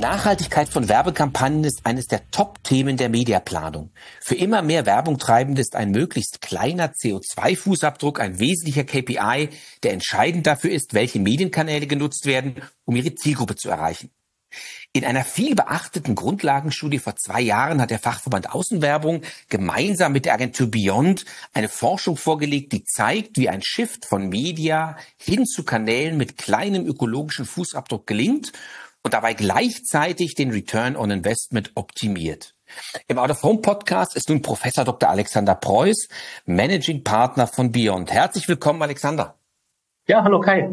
Nachhaltigkeit von Werbekampagnen ist eines der Top-Themen der Mediaplanung. Für immer mehr Werbungtreibende ist ein möglichst kleiner CO2-Fußabdruck ein wesentlicher KPI, der entscheidend dafür ist, welche Medienkanäle genutzt werden, um ihre Zielgruppe zu erreichen. In einer viel beachteten Grundlagenstudie vor 2 Jahren hat der Fachverband Außenwerbung gemeinsam mit der Agentur Beyond eine Forschung vorgelegt, die zeigt, wie ein Shift von Media hin zu Kanälen mit kleinem ökologischen Fußabdruck gelingt und dabei gleichzeitig den Return on Investment optimiert. Im Out of Home Podcast ist nun Professor Dr. Alexander Preuß, Managing Partner von Beyond. Herzlich willkommen, Alexander. Ja, hallo Kai.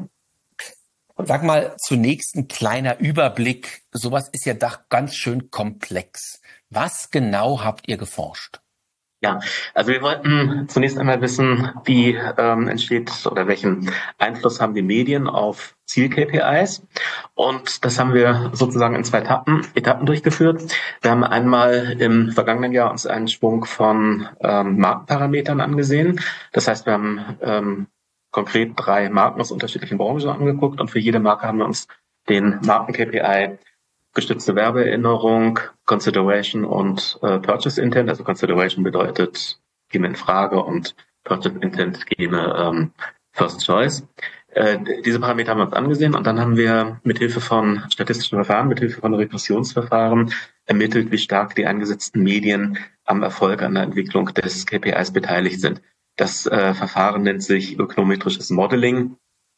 Sag mal, zunächst ein kleiner Überblick. Sowas ist ja doch ganz schön komplex. Was genau habt ihr geforscht? Ja, also wir wollten zunächst einmal wissen, wie entsteht oder welchen Einfluss haben die Medien auf Ziel-KPIs. Und das haben wir sozusagen in 2 Etappen durchgeführt. Wir haben einmal im vergangenen Jahr uns einen Schwung von Markenparametern angesehen. Das heißt, wir haben konkret 3 Marken aus unterschiedlichen Branchen angeguckt und für jede Marke haben wir uns den Marken-KPI gestützte Werbeerinnerung, Consideration und Purchase Intent. Also Consideration bedeutet, gehen wir in Frage und Purchase Intent gehen wir First Choice. Diese Parameter haben wir uns angesehen und dann haben wir mithilfe von statistischen Verfahren, mithilfe von Regressionsverfahren ermittelt, wie stark die eingesetzten Medien am Erfolg an der Entwicklung des KPIs beteiligt sind. Das Verfahren nennt sich ökonometrisches Modeling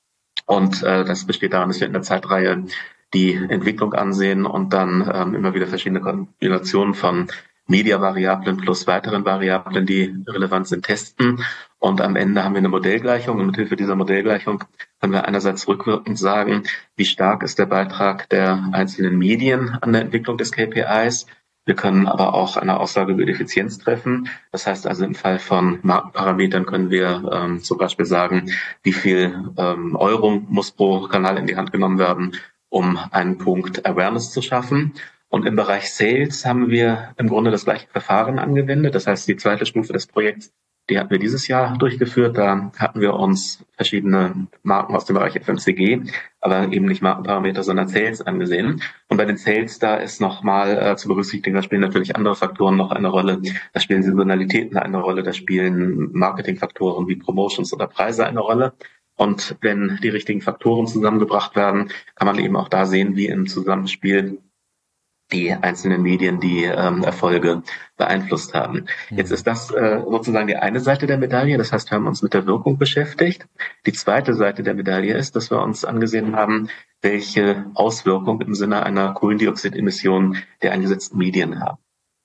und das besteht darin, dass wir in der Zeitreihe die Entwicklung ansehen und dann immer wieder verschiedene Kombinationen von Media-Variablen plus weiteren Variablen, die relevant sind, testen. Und am Ende haben wir eine Modellgleichung und mithilfe dieser Modellgleichung können wir einerseits rückwirkend sagen, wie stark ist der Beitrag der einzelnen Medien an der Entwicklung des KPIs. Wir können aber auch eine Aussage über die Effizienz treffen. Das heißt also im Fall von Markenparametern können wir zum Beispiel sagen, wie viel Euro muss pro Kanal in die Hand genommen werden, um einen Punkt Awareness zu schaffen. Und im Bereich Sales haben wir im Grunde das gleiche Verfahren angewendet. Das heißt, die zweite Stufe des Projekts, die hatten wir dieses Jahr durchgeführt. Da hatten wir uns verschiedene Marken aus dem Bereich FMCG, aber eben nicht Markenparameter, sondern Sales angesehen. Und bei den Sales, da ist nochmal zu berücksichtigen, da spielen natürlich andere Faktoren noch eine Rolle. Da spielen Saisonalitäten eine Rolle, da spielen Marketingfaktoren wie Promotions oder Preise eine Rolle. Und wenn die richtigen Faktoren zusammengebracht werden, kann man eben auch da sehen, wie im Zusammenspiel die einzelnen Medien die Erfolge beeinflusst haben. Jetzt ist das sozusagen die eine Seite der Medaille. Das heißt, wir haben uns mit der Wirkung beschäftigt. Die zweite Seite der Medaille ist, dass wir uns angesehen haben, welche Auswirkung im Sinne einer Kohlendioxidemission der eingesetzten Medien haben.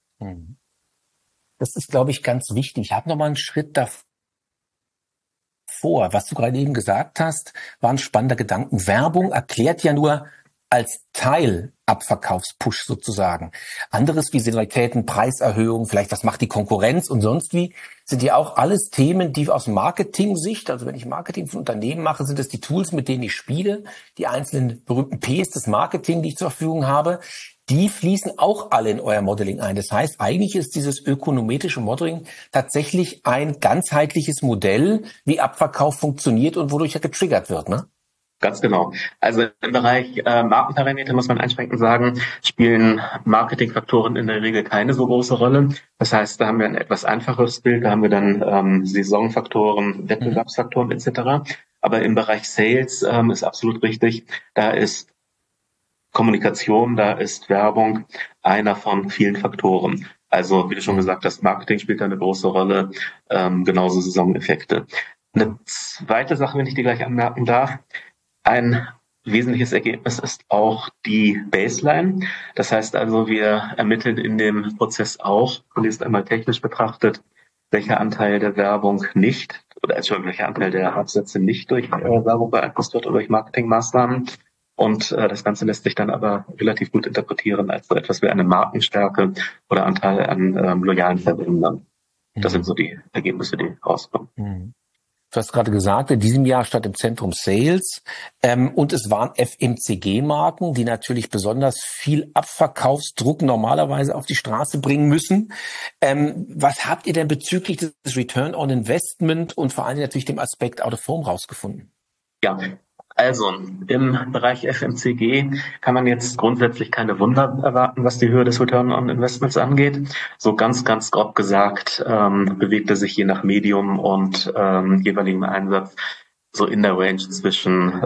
Das ist, glaube ich, ganz wichtig. Ich habe noch mal einen Schritt davor. Was du gerade eben gesagt hast, war ein spannender Gedanken. Werbung erklärt ja nur als Teil Abverkaufspush sozusagen. Anderes wie Saisonalitäten, Preiserhöhungen, vielleicht was macht die Konkurrenz und sonst wie, sind ja auch alles Themen, die aus Marketing-Sicht, also wenn ich Marketing für Unternehmen mache, sind es die Tools, mit denen ich spiele, die einzelnen berühmten Ps des Marketing, die ich zur Verfügung habe, die fließen auch alle in euer Modeling ein. Das heißt, eigentlich ist dieses ökonometrische Modeling tatsächlich ein ganzheitliches Modell, wie Abverkauf funktioniert und wodurch er getriggert wird, ne? Ganz genau. Also im Bereich Markenparameter muss man einschränkend sagen, spielen Marketingfaktoren in der Regel keine so große Rolle. Das heißt, da haben wir ein etwas einfacheres Bild, da haben wir dann Saisonfaktoren, Wettbewerbsfaktoren etc. Aber im Bereich Sales ist absolut richtig, da ist Kommunikation, da ist Werbung einer von vielen Faktoren. Also wie du schon gesagt hast, Marketing spielt da eine große Rolle, genauso Saisoneffekte. Eine zweite Sache, wenn ich die gleich anmerken darf, ein wesentliches Ergebnis ist auch die Baseline. Das heißt also, wir ermitteln in dem Prozess auch, zunächst einmal technisch betrachtet, welcher Anteil der Werbung nicht, oder welcher Anteil der Absätze nicht durch Werbung beeinflusst wird oder durch Marketingmaßnahmen. Und das Ganze lässt sich dann aber relativ gut interpretieren als so etwas wie eine Markenstärke oder Anteil an loyalen Verwendern. Das sind so die Ergebnisse, die rauskommen. Du hast gerade gesagt, in diesem Jahr stand im Zentrum Sales und es waren FMCG-Marken, die natürlich besonders viel Abverkaufsdruck normalerweise auf die Straße bringen müssen. Was habt ihr denn bezüglich des Return on Investment und vor allem natürlich dem Aspekt Out of Home rausgefunden? Ja, Also im Bereich FMCG kann man jetzt grundsätzlich keine Wunder erwarten, was die Höhe des Return on Investments angeht. So ganz grob gesagt bewegt er sich je nach Medium und jeweiligem Einsatz so in der Range zwischen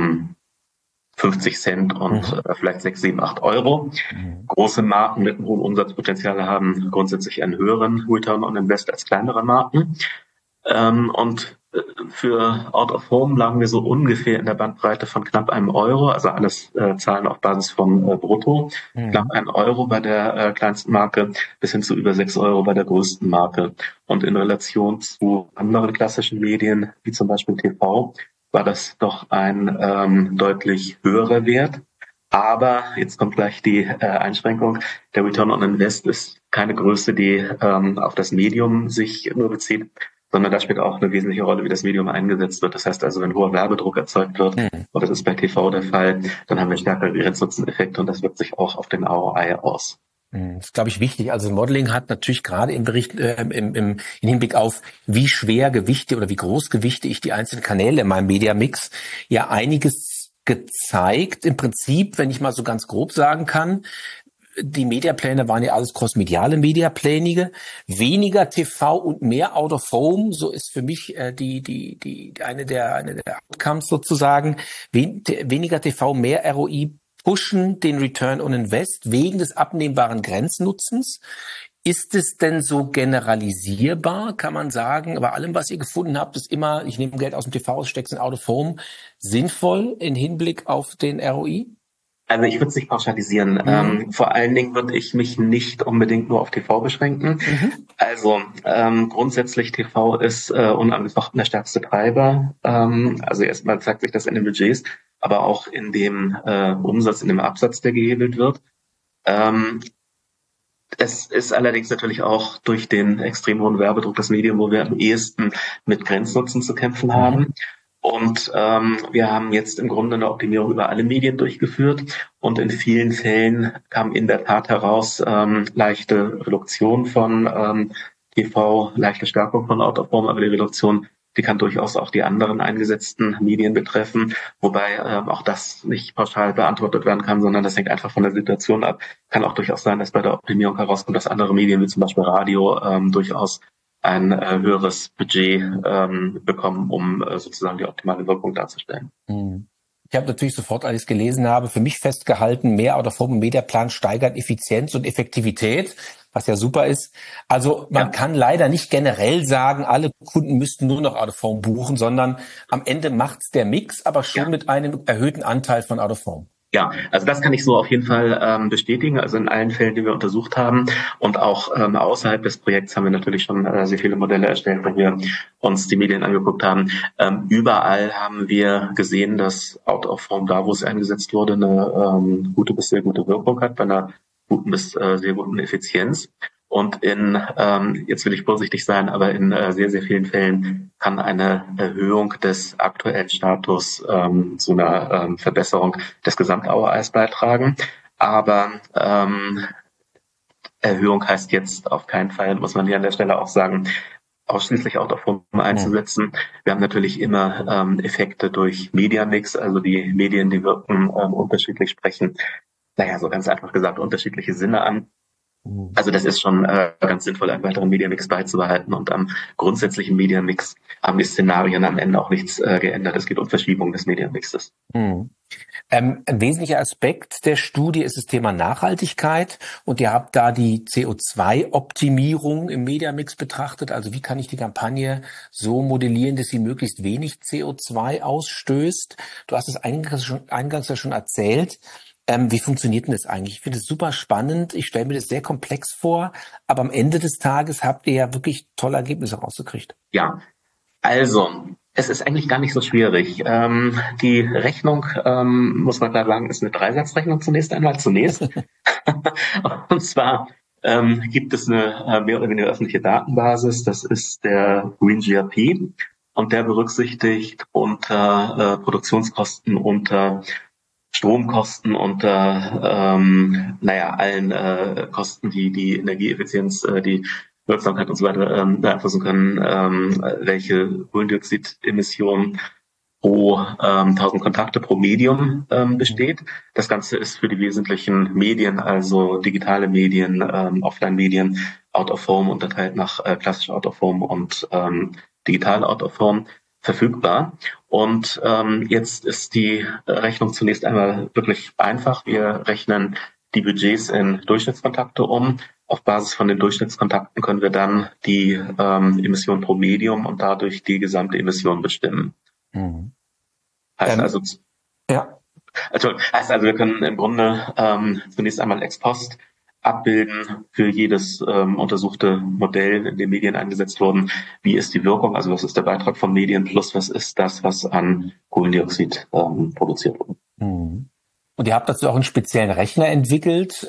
50 Cent und vielleicht 6, 7, 8 Euro. Große Marken mit einem hohen Umsatzpotenzial haben grundsätzlich einen höheren Return on Invest als kleinere Marken. Und für Out of Home lagen wir so ungefähr in der Bandbreite von knapp einem Euro, also alles Zahlen auf Basis von Brutto. Knapp 1 Euro bei der kleinsten Marke bis hin zu über 6 Euro bei der größten Marke. Und in Relation zu anderen klassischen Medien, wie zum Beispiel TV, war das doch ein deutlich höherer Wert. Aber jetzt kommt gleich die Einschränkung. Der Return on Invest ist keine Größe, die auf das Medium sich nur bezieht, sondern da spielt auch eine wesentliche Rolle, wie das Medium eingesetzt wird. Das heißt also, wenn hoher Werbedruck erzeugt wird, und das ist bei TV der Fall, dann haben wir stärkere Grenznutzen-Effekte und das wirkt sich auch auf den ROI aus. Das ist, glaube ich, wichtig. Also Modeling hat natürlich gerade im Bericht, im Hinblick auf, wie schwer Gewichte oder wie groß Gewichte ich die einzelnen Kanäle in meinem Media-Mix, ja einiges gezeigt. Im Prinzip, wenn ich mal so ganz grob sagen kann, die Mediapläne waren ja alles crossmediale Mediapläne, weniger TV und mehr Out of Home, so ist für mich eine der Outcomes sozusagen, weniger TV, mehr ROI pushen den Return on Invest wegen des abnehmbaren Grenznutzens. Ist es denn so generalisierbar, kann man sagen, bei allem, was ihr gefunden habt, ist immer, ich nehme Geld aus dem TV, stecke es in Out of Home, sinnvoll im Hinblick auf den ROI? Also ich würde es nicht pauschalisieren. Vor allen Dingen würde ich mich nicht unbedingt nur auf TV beschränken. Also grundsätzlich TV ist unangefochten der stärkste Treiber. Also erstmal zeigt sich das in den Budgets, aber auch in dem Umsatz, in dem Absatz, der gehebelt wird. Es ist allerdings natürlich auch durch den extrem hohen Werbedruck das Medium, wo wir am ehesten mit Grenznutzen zu kämpfen haben. Und wir haben jetzt im Grunde eine Optimierung über alle Medien durchgeführt und in vielen Fällen kam in der Tat heraus leichte Reduktion von TV, leichte Stärkung von Out of Home, aber die Reduktion, die kann durchaus auch die anderen eingesetzten Medien betreffen, wobei auch das nicht pauschal beantwortet werden kann, sondern das hängt einfach von der Situation ab. Kann auch durchaus sein, dass bei der Optimierung herauskommt, dass andere Medien wie zum Beispiel Radio durchaus ein höheres Budget bekommen, um sozusagen die optimale Wirkung darzustellen. Ich habe natürlich sofort, als ich es gelesen habe, für mich festgehalten, mehr Out of Home im Mediaplan steigert Effizienz und Effektivität, was ja super ist. Also man kann leider nicht generell sagen, alle Kunden müssten nur noch Out of Home buchen, sondern am Ende macht's der Mix, aber schon mit einem erhöhten Anteil von Out of Home. Ja, also das kann ich so auf jeden Fall bestätigen. Also in allen Fällen, die wir untersucht haben und auch außerhalb des Projekts haben wir natürlich schon sehr viele Modelle erstellt, wo wir uns die Medien angeguckt haben. Überall haben wir gesehen, dass Out of Home, da wo es eingesetzt wurde, eine gute bis sehr gute Wirkung hat, bei einer guten bis sehr guten Effizienz. Und jetzt will ich vorsichtig sein, aber in sehr, sehr vielen Fällen kann eine Erhöhung des aktuellen Status zu einer Verbesserung des Gesamt-ROIs beitragen. Aber Erhöhung heißt jetzt auf keinen Fall, muss man hier an der Stelle auch sagen, ausschließlich Out of Home einzusetzen. Wir haben natürlich immer Effekte durch Media-Mix, also die Medien, die wirken unterschiedlich, sprechen, so ganz einfach gesagt, unterschiedliche Sinne an. Also das ist schon ganz sinnvoll, einen weiteren Media-Mix beizubehalten. Und am grundsätzlichen Media-Mix haben die Szenarien am Ende auch nichts geändert. Es geht um Verschiebung des Media-Mixes. Ein wesentlicher Aspekt der Studie ist das Thema Nachhaltigkeit. Und ihr habt da die CO2-Optimierung im Media-Mix betrachtet. Also wie kann ich die Kampagne so modellieren, dass sie möglichst wenig CO2 ausstößt? Du hast es eingangs ja schon erzählt. Wie funktioniert denn das eigentlich? Ich finde es super spannend. Ich stelle mir das sehr komplex vor. Aber am Ende des Tages habt ihr ja wirklich tolle Ergebnisse rausgekriegt. Ja, also es ist eigentlich gar nicht so schwierig. Die Rechnung, muss man klar sagen, ist eine Dreisatzrechnung zunächst einmal. Und zwar gibt es eine mehr oder weniger öffentliche Datenbasis. Das ist der Green GRP. Und der berücksichtigt unter Produktionskosten, unter Stromkosten, unter allen Kosten, die Energieeffizienz, die Wirksamkeit und so weiter beeinflussen können, welche Kohlendioxidemissionen pro 1000 Kontakte pro Medium besteht. Das Ganze ist für die wesentlichen Medien, also digitale Medien, Offline-Medien, Out of Home unterteilt nach klassisch Out of Home und digital Out of Home verfügbar. Und jetzt ist die Rechnung zunächst einmal wirklich einfach. Wir rechnen die Budgets in Durchschnittskontakte um. Auf Basis von den Durchschnittskontakten können wir dann die Emission pro Medium und dadurch die gesamte Emission bestimmen. Mhm. Heißt also, ja. Heißt also, wir können im Grunde zunächst einmal ex post abbilden für jedes untersuchte Modell, in dem Medien eingesetzt wurden. Wie ist die Wirkung? Also was ist der Beitrag von Medien plus was ist das, was an Kohlendioxid produziert wurde? Mhm. Und ihr habt dazu auch einen speziellen Rechner entwickelt.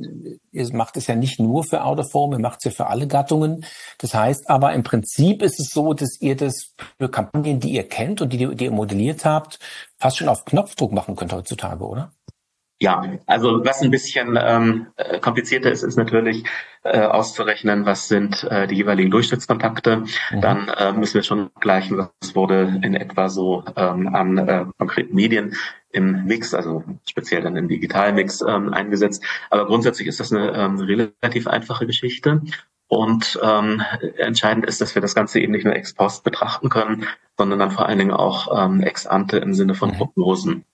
Ihr macht es ja nicht nur für Out of Home, ihr macht es ja für alle Gattungen. Das heißt aber, im Prinzip ist es so, dass ihr das für Kampagnen, die ihr kennt und die ihr modelliert habt, fast schon auf Knopfdruck machen könnt heutzutage, oder? Ja, also was ein bisschen komplizierter ist, ist natürlich auszurechnen, was sind die jeweiligen Durchschnittskontakte. Mhm. Dann müssen wir schon gleichen, was wurde in etwa so an konkreten Medien im Mix, also speziell dann im Digitalmix eingesetzt. Aber grundsätzlich ist das eine relativ einfache Geschichte. Und entscheidend ist, dass wir das Ganze eben nicht nur ex post betrachten können, sondern dann vor allen Dingen auch ex ante im Sinne von Prognosen.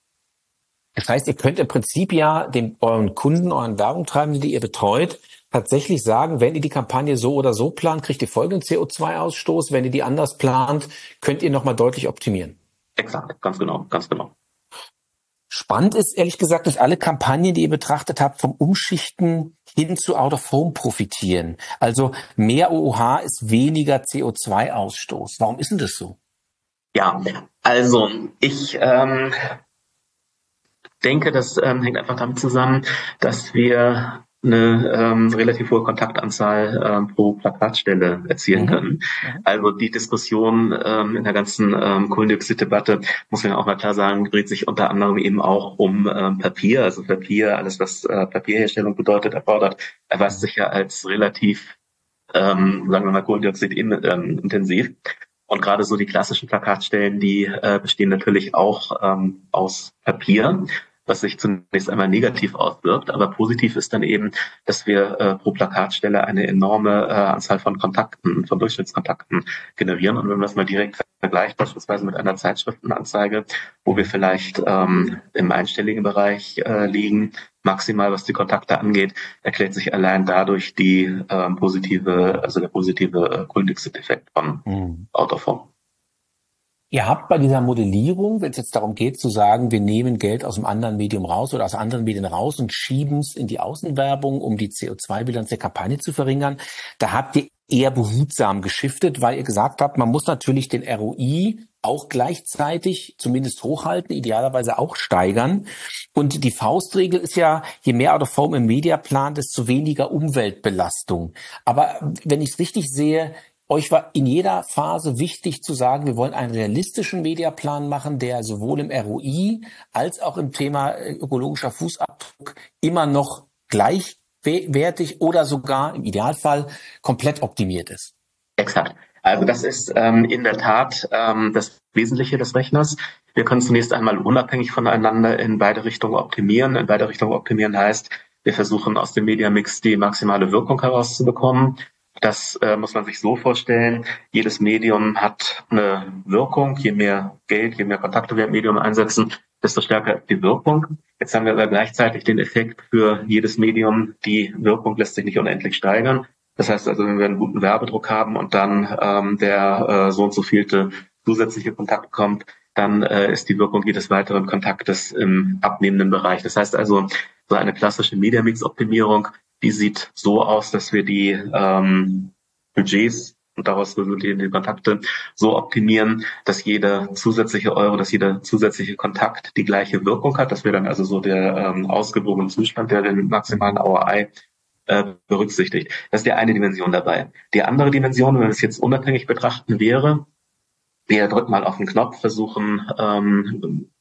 Das heißt, ihr könnt im Prinzip ja euren Kunden, euren Werbungtreibenden, die ihr betreut, tatsächlich sagen, wenn ihr die Kampagne so oder so plant, kriegt ihr folgenden CO2-Ausstoß. Wenn ihr die anders plant, könnt ihr nochmal deutlich optimieren. Exakt, ganz genau, ganz genau. Spannend ist, ehrlich gesagt, dass alle Kampagnen, die ihr betrachtet habt, vom Umschichten hin zu Out of Home profitieren. Also mehr OOH ist weniger CO2-Ausstoß. Warum ist denn das so? Ja, also ich denke, das hängt einfach damit zusammen, dass wir eine relativ hohe Kontaktanzahl pro Plakatstelle erzielen können. Also die Diskussion in der ganzen Kohlendioxid-Debatte, muss man auch mal klar sagen, dreht sich unter anderem eben auch um Papier. Also Papier, alles was Papierherstellung bedeutet, erweist sich ja als relativ, sagen wir mal, Kohlendioxid-intensiv. Und gerade so die klassischen Plakatstellen, die bestehen natürlich auch aus Papier, was sich zunächst einmal negativ auswirkt. Aber positiv ist dann eben, dass wir pro Plakatstelle eine enorme Anzahl von Kontakten, von Durchschnittskontakten generieren. Und wenn man das mal direkt vergleicht, beispielsweise mit einer Zeitschriftenanzeige, wo wir vielleicht im einstelligen Bereich liegen, maximal was die Kontakte angeht, erklärt sich allein dadurch der positive Kohlendioxid-Effekt von Out of Home. Ihr habt bei dieser Modellierung, wenn es jetzt darum geht zu sagen, wir nehmen Geld aus einem anderen Medium raus oder aus anderen Medien raus und schieben es in die Außenwerbung, um die CO2-Bilanz der Kampagne zu verringern, da habt ihr eher behutsam geschiftet, weil ihr gesagt habt, man muss natürlich den ROI auch gleichzeitig zumindest hochhalten, idealerweise auch steigern. Und die Faustregel ist ja, je mehr Out of Home im Mediaplan, desto weniger Umweltbelastung. Aber wenn ich es richtig sehe, euch war in jeder Phase wichtig zu sagen, wir wollen einen realistischen Mediaplan machen, der sowohl im ROI als auch im Thema ökologischer Fußabdruck immer noch gleichwertig oder sogar im Idealfall komplett optimiert ist. Exakt. Also das ist in der Tat das Wesentliche des Rechners. Wir können zunächst einmal unabhängig voneinander in beide Richtungen optimieren. In beide Richtungen optimieren heißt, wir versuchen aus dem Mediamix die maximale Wirkung herauszubekommen. Das muss man sich so vorstellen. Jedes Medium hat eine Wirkung. Je mehr Geld, je mehr Kontakte wir im Medium einsetzen, desto stärker ist die Wirkung. Jetzt haben wir aber gleichzeitig den Effekt für jedes Medium. Die Wirkung lässt sich nicht unendlich steigern. Das heißt also, wenn wir einen guten Werbedruck haben und dann der so und so vielte zusätzliche Kontakt kommt, dann ist die Wirkung jedes weiteren Kontaktes im abnehmenden Bereich. Das heißt also, so eine klassische Media-Mix-Optimierung, die sieht so aus, dass wir die Budgets und daraus resultierende Kontakte so optimieren, dass jeder zusätzliche Euro, dass jeder zusätzliche Kontakt die gleiche Wirkung hat, dass wir dann also so der ausgewogene Zustand, der den maximalen ROI berücksichtigt. Das ist die eine Dimension dabei. Die andere Dimension, wenn wir es jetzt unabhängig betrachten, wäre, wir drücken mal auf den Knopf, versuchen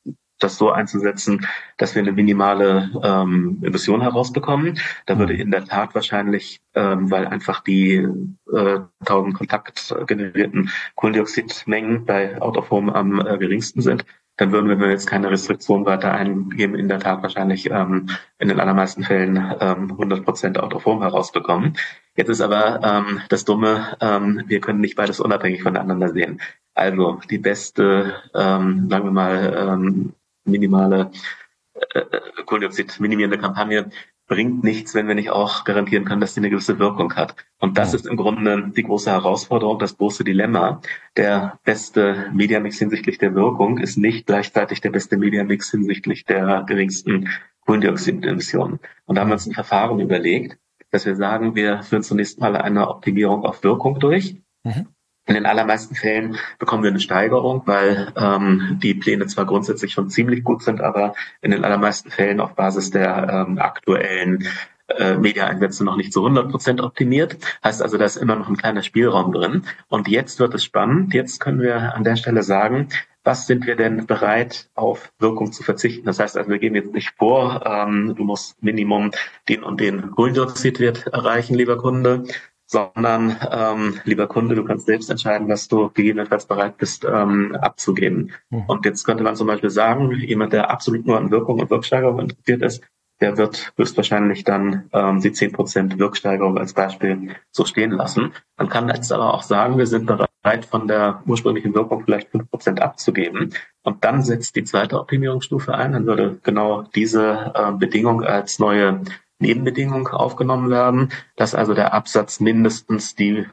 das so einzusetzen, dass wir eine minimale Emission herausbekommen. Da würde in der Tat wahrscheinlich, weil einfach die 1000 kontaktgenerierten Kohlendioxidmengen bei Out of Home am geringsten sind, dann würden wir, wenn wir jetzt keine Restriktion weiter eingeben, in der Tat wahrscheinlich in den allermeisten Fällen 100% Out of Home herausbekommen. Jetzt ist aber das Dumme, wir können nicht beides unabhängig voneinander sehen. Also die beste, sagen wir mal, minimale Kohlendioxid minimierende Kampagne bringt nichts, wenn wir nicht auch garantieren können, dass sie eine gewisse Wirkung hat. Und das ist im Grunde die große Herausforderung, das große Dilemma. Der beste Mediamix hinsichtlich der Wirkung ist nicht gleichzeitig der beste Mediamix hinsichtlich der geringsten Kohlendioxidemissionen. Und da haben wir uns ein Verfahren überlegt, dass wir sagen, wir führen zunächst mal eine Optimierung auf Wirkung durch. In den allermeisten Fällen bekommen wir eine Steigerung, weil die Pläne zwar grundsätzlich schon ziemlich gut sind, aber in den allermeisten Fällen auf Basis der aktuellen Media-Einsätze noch nicht zu 100% optimiert. Heißt also, da ist immer noch ein kleiner Spielraum drin. Und jetzt wird es spannend. Jetzt können wir an der Stelle sagen, was sind wir denn bereit, auf Wirkung zu verzichten? Das heißt also, wir geben jetzt nicht vor, du musst Minimum den und den Kohlendioxidwert erreichen, lieber Kunde, sondern, lieber Kunde, du kannst selbst entscheiden, was du gegebenenfalls bereit bist abzugeben. Und jetzt könnte man zum Beispiel sagen, jemand, der absolut nur an Wirkung und Wirksteigerung interessiert ist, der wird höchstwahrscheinlich dann die 10% Wirksteigerung als Beispiel so stehen lassen. Man kann jetzt aber auch sagen, wir sind bereit, von der ursprünglichen Wirkung vielleicht 5% abzugeben. Und dann setzt die zweite Optimierungsstufe ein. Dann würde genau diese Bedingung als neue Nebenbedingung aufgenommen werden, dass also der Absatz mindestens die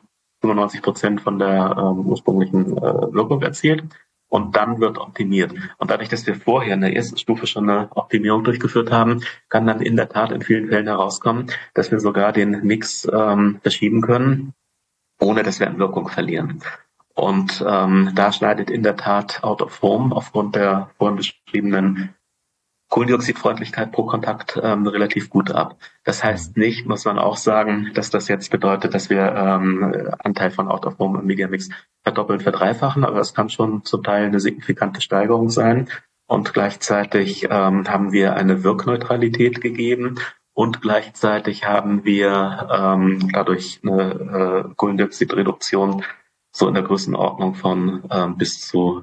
95% von der ursprünglichen Wirkung erzielt. Und dann wird optimiert. Und dadurch, dass wir vorher in der ersten Stufe schon eine Optimierung durchgeführt haben, kann dann in der Tat in vielen Fällen herauskommen, dass wir sogar den Mix verschieben können, ohne dass wir an Wirkung verlieren. Und da schneidet in der Tat Out of Home aufgrund der vorhin beschriebenen Kohlendioxidfreundlichkeit pro Kontakt relativ gut ab. Das heißt nicht, muss man auch sagen, dass das jetzt bedeutet, dass wir Anteil von Out of Home im Mediamix verdoppeln, verdreifachen, aber es kann schon zum Teil eine signifikante Steigerung sein. Und gleichzeitig haben wir eine Wirkneutralität gegeben und gleichzeitig haben wir dadurch eine Kohlendioxidreduktion so in der Größenordnung von bis zu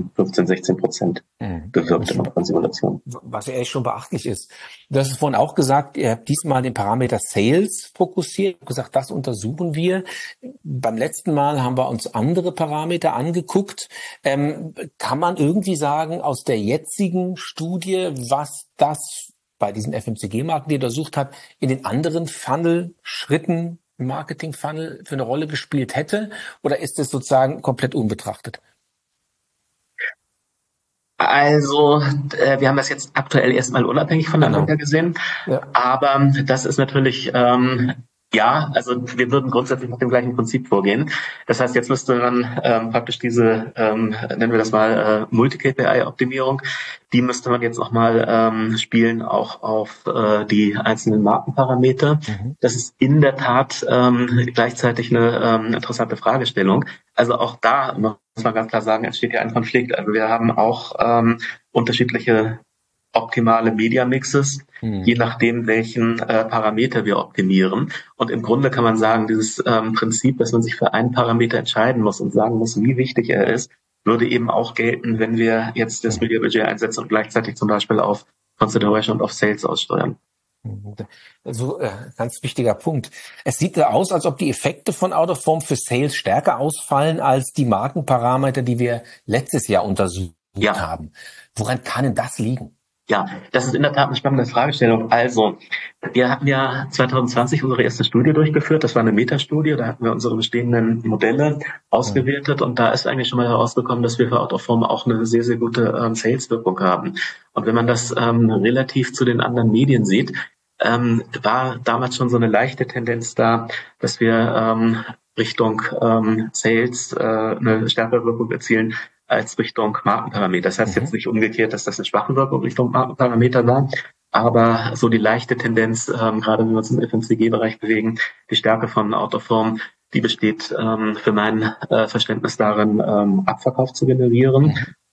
15-16% bewirkt in unserer Simulation. Was ja echt schon beachtlich ist. Du hast es vorhin auch gesagt, ihr habt diesmal den Parameter Sales fokussiert, gesagt, das untersuchen wir. Beim letzten Mal haben wir uns andere Parameter angeguckt. Kann man irgendwie sagen, aus der jetzigen Studie, was das bei diesem FMCG-Markt, die ihr untersucht habt, in den anderen Funnel-Schritten im Marketing-Funnel für eine Rolle gespielt hätte? Oder ist es sozusagen komplett unbetrachtet? Also, wir haben das jetzt aktuell erstmal unabhängig voneinander gesehen. Ja. Aber das ist natürlich, ja, also wir würden grundsätzlich nach dem gleichen Prinzip vorgehen. Das heißt, jetzt müsste man praktisch diese, nennen wir das mal, Multi-KPI-Optimierung, die müsste man jetzt auch mal spielen, auch auf die einzelnen Markenparameter. Das ist in der Tat gleichzeitig eine interessante Fragestellung. Also auch da muss man ganz klar sagen, entsteht ja ein Konflikt. Also wir haben auch unterschiedliche optimale Media-Mixes, je nachdem, welchen Parameter wir optimieren. Und im Grunde kann man sagen, dieses Prinzip, dass man sich für einen Parameter entscheiden muss und sagen muss, wie wichtig er ist, würde eben auch gelten, wenn wir jetzt das Media-Budget einsetzen und gleichzeitig zum Beispiel auf Consideration of Sales aussteuern. Also ganz wichtiger Punkt. Es sieht so aus, als ob die Effekte von Out of Home für Sales stärker ausfallen als die Markenparameter, die wir letztes Jahr untersucht haben. Woran kann denn das liegen? Ja, das ist in der Tat eine spannende Fragestellung. Also, wir hatten ja 2020 unsere erste Studie durchgeführt. Das war eine Metastudie. Da hatten wir unsere bestehenden Modelle ausgewertet. Und da ist eigentlich schon mal herausgekommen, dass wir für Out of Home auch eine sehr, sehr gute Sales-Wirkung haben. Und wenn man das relativ zu den anderen Medien sieht, war damals schon so eine leichte Tendenz da, dass wir Richtung Sales eine stärkere Wirkung erzielen als Richtung Markenparameter. Das heißt jetzt nicht umgekehrt, dass das eine schwache Wirkung Richtung Markenparameter war, aber so die leichte Tendenz, gerade wenn wir uns im FMCG-Bereich bewegen, die Stärke von Out of Home, die besteht für mein Verständnis darin, Abverkauf zu generieren.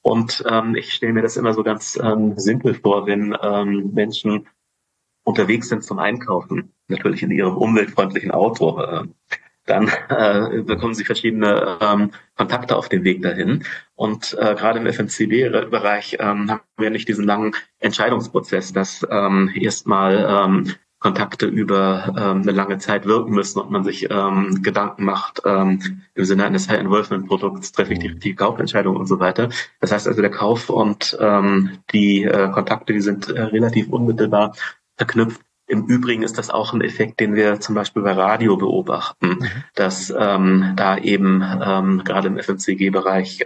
Und ich stelle mir das immer so ganz simpel vor, wenn Menschen unterwegs sind zum Einkaufen, natürlich in ihrem umweltfreundlichen Auto, dann bekommen sie verschiedene Kontakte auf dem Weg dahin. Und gerade im FMCG-Bereich haben wir nicht diesen langen Entscheidungsprozess, dass erstmal Kontakte über eine lange Zeit wirken müssen und man sich Gedanken macht, im Sinne eines High-Involvement-Produkts treffe ich die richtige Kaufentscheidung und so weiter. Das heißt also, der Kauf und die Kontakte, die sind relativ unmittelbar verknüpft. Im Übrigen ist das auch ein Effekt, den wir zum Beispiel bei Radio beobachten, dass da eben gerade im FMCG-Bereich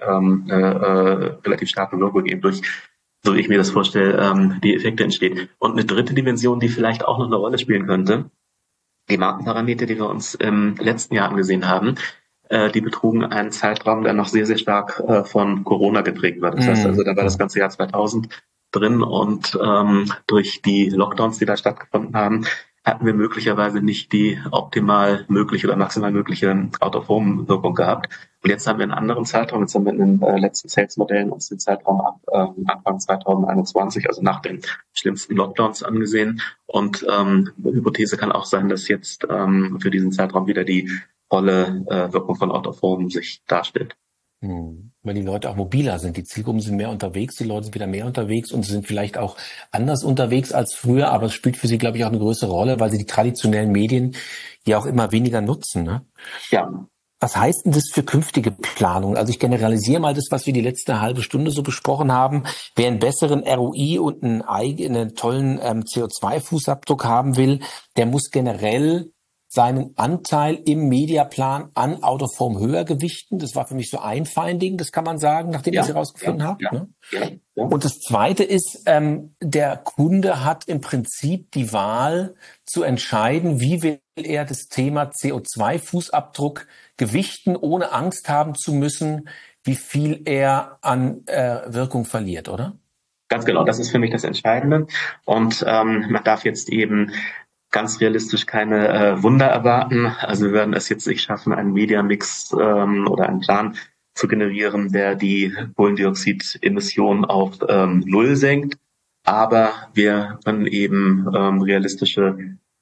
relativ starke Wirkung eben durch, so wie ich mir das vorstelle, die Effekte entsteht. Und eine dritte Dimension, die vielleicht auch noch eine Rolle spielen könnte, die Markenparameter, die wir uns im letzten Jahr angesehen haben, die betrugen einen Zeitraum, der noch sehr, sehr stark von Corona geprägt war. Das heißt also, da war das ganze Jahr 2000 drin und durch die Lockdowns, die da stattgefunden haben, hatten wir möglicherweise nicht die optimal mögliche oder maximal mögliche Out-of-Home-Wirkung gehabt. Und jetzt haben wir einen anderen Zeitraum. Jetzt haben wir in den letzten Sales-Modellen uns den Zeitraum ab Anfang 2021, also nach den schlimmsten Lockdowns angesehen. Und eine Hypothese kann auch sein, dass jetzt für diesen Zeitraum wieder die volle Wirkung von Out-of-Home sich darstellt. Weil die Leute auch mobiler sind. Die Zielgruppen sind mehr unterwegs, die Leute sind wieder mehr unterwegs und sie sind vielleicht auch anders unterwegs als früher, aber es spielt für sie, glaube ich, auch eine größere Rolle, weil sie die traditionellen Medien ja auch immer weniger nutzen, ne? Ja. Was heißt denn das für künftige Planungen? Also ich generalisiere mal das, was wir die letzte halbe Stunde so besprochen haben. Wer einen besseren ROI und einen tollen CO2-Fußabdruck haben will, der muss generell seinen Anteil im Mediaplan an Out-of-Home höher gewichten. Das war für mich so ein Finding, das kann man sagen, nachdem ich es herausgefunden habe. Ja. Und das Zweite ist, der Kunde hat im Prinzip die Wahl zu entscheiden, wie will er das Thema CO2-Fußabdruck gewichten, ohne Angst haben zu müssen, wie viel er an Wirkung verliert, oder? Ganz genau, das ist für mich das Entscheidende. Und man darf jetzt eben ganz realistisch keine Wunder erwarten. Also wir werden es jetzt nicht schaffen, einen Media-Mix oder einen Plan zu generieren, der die Kohlendioxidemissionen auf Null senkt. Aber wir können eben realistische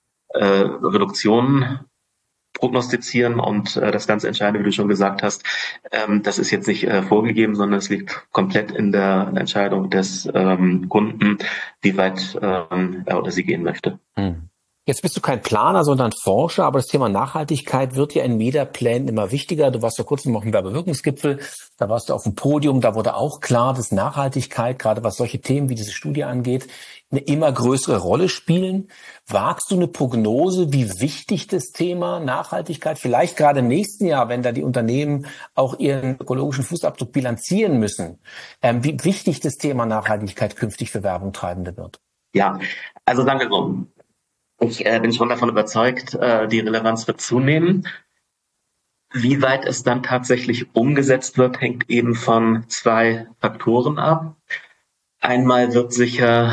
Reduktionen prognostizieren und das ganz Entscheidende, wie du schon gesagt hast, das ist jetzt nicht vorgegeben, sondern es liegt komplett in der Entscheidung des Kunden, wie weit er oder sie gehen möchte. Jetzt bist du kein Planer, sondern Forscher, aber das Thema Nachhaltigkeit wird ja in Mediaplänen immer wichtiger. Du warst vor kurzem noch im Werbewirkungsgipfel, da warst du auf dem Podium, da wurde auch klar, dass Nachhaltigkeit, gerade was solche Themen wie diese Studie angeht, eine immer größere Rolle spielen. Wagst du eine Prognose, wie wichtig das Thema Nachhaltigkeit, vielleicht gerade im nächsten Jahr, wenn da die Unternehmen auch ihren ökologischen Fußabdruck bilanzieren müssen, wie wichtig das Thema Nachhaltigkeit künftig für Werbungtreibende wird? Ja, also sagen wir so. Ich bin schon davon überzeugt, die Relevanz wird zunehmen. Wie weit es dann tatsächlich umgesetzt wird, hängt eben von zwei Faktoren ab. Einmal wird sicher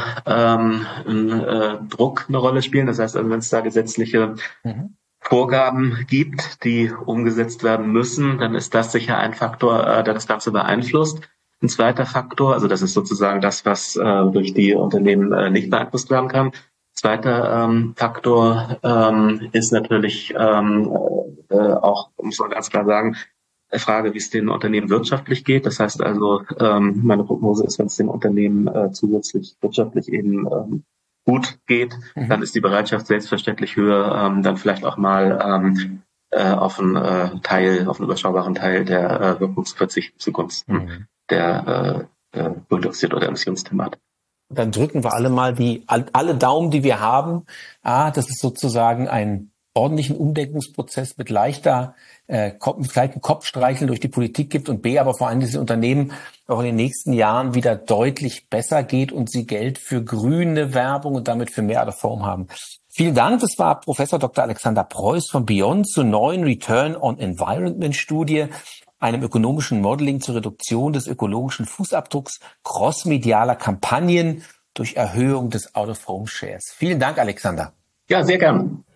Druck eine Rolle spielen. Das heißt, also, wenn es da gesetzliche Vorgaben gibt, die umgesetzt werden müssen, dann ist das sicher ein Faktor, der das Ganze beeinflusst. Ein zweiter Faktor, also das ist sozusagen das, was durch die Unternehmen nicht beeinflusst werden kann. Zweiter Faktor ist natürlich auch, muss man ganz klar sagen, die Frage, wie es den Unternehmen wirtschaftlich geht. Das heißt also, meine Prognose ist, wenn es den Unternehmen zusätzlich wirtschaftlich eben gut geht, dann ist die Bereitschaft selbstverständlich höher, dann vielleicht auch mal auf einen überschaubaren Teil der Wirkung zu verzichten zugunsten der Kohlendioxid- oder Emissionsthematik. Dann drücken wir alle mal alle Daumen, die wir haben, dass es sozusagen einen ordentlichen Umdenkungsprozess mit leichten Kopfstreicheln durch die Politik gibt und B, aber vor allem diese Unternehmen auch in den nächsten Jahren wieder deutlich besser geht und sie Geld für grüne Werbung und damit für mehr Out-of-Home haben. Vielen Dank. Das war Professor Dr. Alexander Preuß von Beyond zur neuen Return on Environment Studie, einem ökonomischen Modeling zur Reduktion des ökologischen Fußabdrucks crossmedialer Kampagnen durch Erhöhung des Out-of-Home-Shares. Vielen Dank, Alexander. Ja, sehr gern.